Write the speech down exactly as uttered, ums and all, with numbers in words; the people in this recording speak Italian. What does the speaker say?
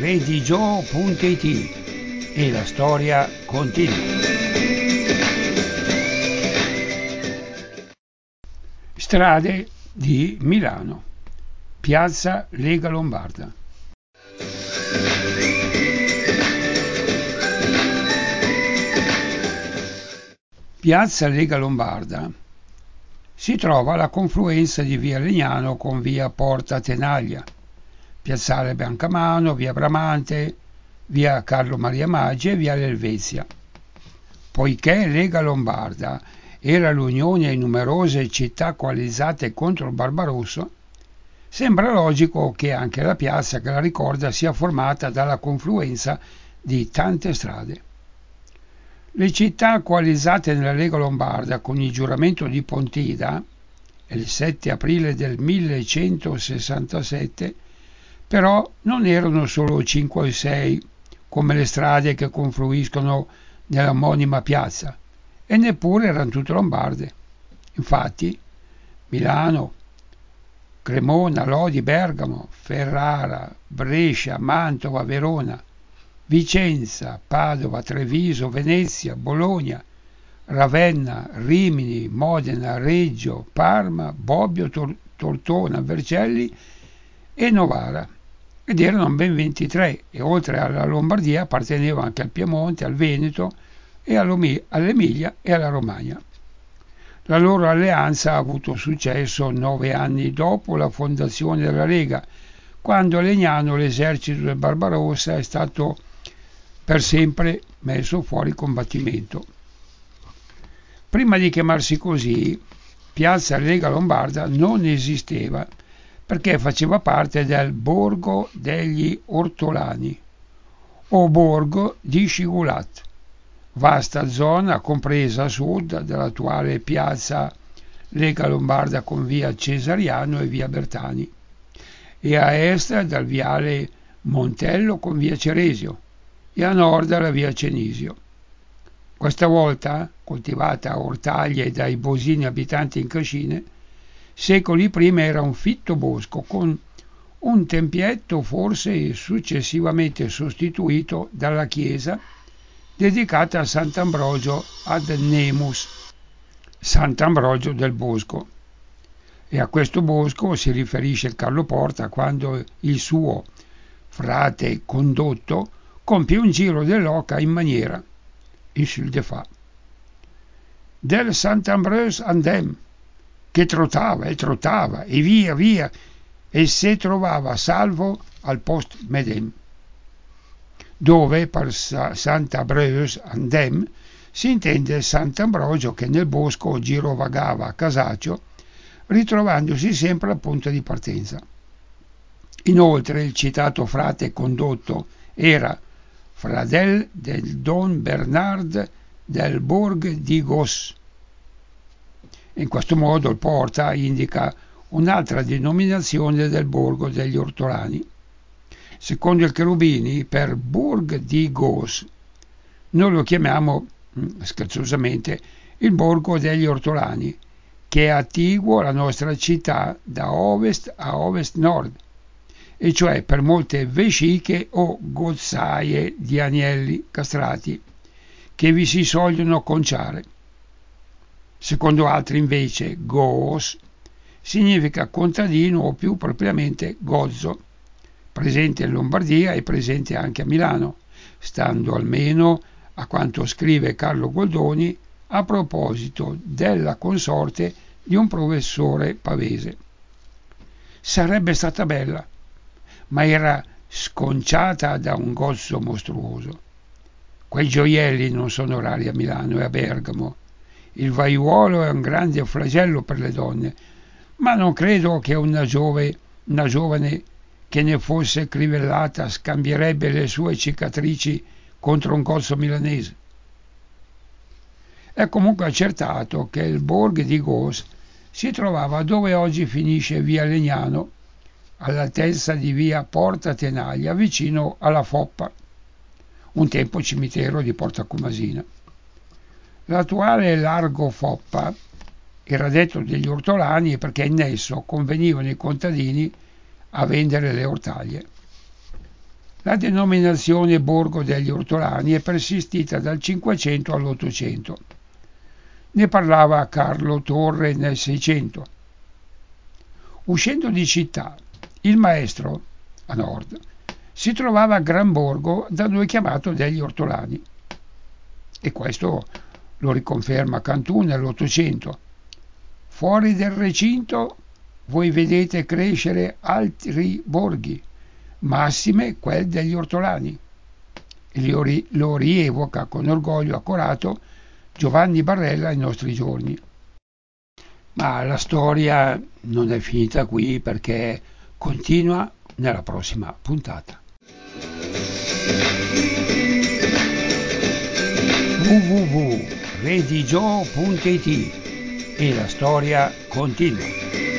redigio punto it e la storia continua. Strade di Milano, piazza Lega Lombarda. Piazza Lega Lombarda si trova alla confluenza di via Legnano con via Porta Tenaglia, piazzale Biancamano, via Bramante, via Carlo Maria Maggi e via Helvezia. Poiché Lega Lombarda era l'unione di numerose città coalizzate contro il Barbarosso, sembra logico che anche la piazza che la ricorda sia formata dalla confluenza di tante strade. Le città coalizzate nella Lega Lombarda con il giuramento di Pontida, il sette aprile del millecentosessantasette, però non erano solo cinque o sei, come le strade che confluiscono nell'omonima piazza, e neppure erano tutte lombarde. Infatti, Milano, Cremona, Lodi, Bergamo, Ferrara, Brescia, Mantova, Verona, Vicenza, Padova, Treviso, Venezia, Bologna, Ravenna, Rimini, Modena, Reggio, Parma, Bobbio, Tor- Tortona, Vercelli e Novara, ed erano ben ventitré, e oltre alla Lombardia appartenevano anche al Piemonte, al Veneto e all'Emilia e alla Romagna. La loro alleanza ha avuto successo nove anni dopo la fondazione della Lega, quando a Legnano l'esercito del Barbarossa è stato per sempre messo fuori combattimento. Prima di chiamarsi così, Piazza Lega Lombarda non esisteva perché faceva parte del Borgo degli Ortolani o Borgo di Scigulat, vasta zona compresa a sud dell'attuale Piazza Lega Lombarda con via Cesariano e via Bertani, e a est dal viale Montello con via Ceresio e a nord dalla via Cenisio. Questa volta, coltivata a ortaglie dai bosini abitanti in cascine, secoli prima era un fitto bosco con un tempietto forse successivamente sostituito dalla chiesa dedicata a Sant'Ambrogio ad Nemus, Sant'Ambrogio del Bosco. E a questo bosco si riferisce Carlo Porta quando il suo frate condotto compie un giro dell'oca in maniera, in sul de fa, del Sant'Ambrose andem, che trottava e trottava e via via e se trovava salvo al post medem, dove per Sant'Ambrose andem si intende Sant'Ambrogio che nel bosco girovagava a casaccio, ritrovandosi sempre al punto di partenza. Inoltre il citato frate condotto era Fradel del Don Bernard del Borg di Gos. In questo modo il Porta indica un'altra denominazione del Borgo degli Ortolani. Secondo il Cherubini, per Borg di Gos noi lo chiamiamo scherzosamente il Borgo degli Ortolani, che è attiguo alla nostra città da ovest a ovest-nord, e cioè per molte vesciche o gozzaie di agnelli castrati che vi si sogliono conciare. Secondo altri invece gos significa contadino o più propriamente gozzo, presente in Lombardia e presente anche a Milano, stando almeno a quanto scrive Carlo Goldoni a proposito della consorte di un professore pavese. Sarebbe stata bella, ma era sconciata da un gozzo mostruoso. Quei gioielli non sono rari a Milano e a Bergamo. Il vaiuolo è un grande flagello per le donne, ma non credo che una, giove, una giovane che ne fosse crivellata scambierebbe le sue cicatrici contro un gozzo milanese. È comunque accertato che il Borg di Gos si trovava dove oggi finisce via Legnano, all'altezza di via Porta Tenaglia, vicino alla Foppa, un tempo cimitero di Porta Comasina. L'attuale largo Foppa era detto degli ortolani perché in esso convenivano i contadini a vendere le ortaglie. La denominazione Borgo degli Ortolani è persistita dal Cinquecento all'Ottocento. Ne parlava Carlo Torre nel Seicento. Uscendo di città, il maestro, a nord, si trovava a Gran Borgo, da noi chiamato degli Ortolani. E questo lo riconferma Cantù nell'Ottocento. Fuori del recinto voi vedete crescere altri borghi, massime quel degli Ortolani. Lo, ri- lo rievoca con orgoglio accorato Giovanni Barella ai nostri giorni. Ma la storia non è finita qui, perché continua nella prossima puntata. w w w punto redigio punto it e la storia continua.